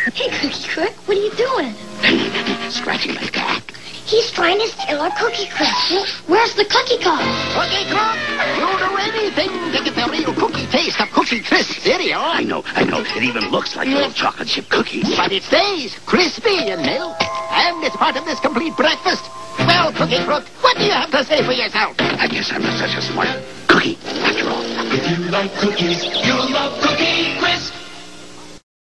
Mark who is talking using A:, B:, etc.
A: Hey, Cookie Crook, what are you doing?
B: Scratching my back.
A: He's trying to steal our Cookie Crisp. Where's the Cookie Cup?
B: Cookie Crook, you'll do anything to get the real cookie taste of Cookie Crisp cereal.
C: I know. It even looks like little chocolate chip cookies.
B: But it stays crispy and milk, and it's part of this complete breakfast. Well, Cookie Crook, what do you have to say for yourself?
C: I guess I'm not such a smart cookie after all.
D: If you like cookies, you'll love Cookie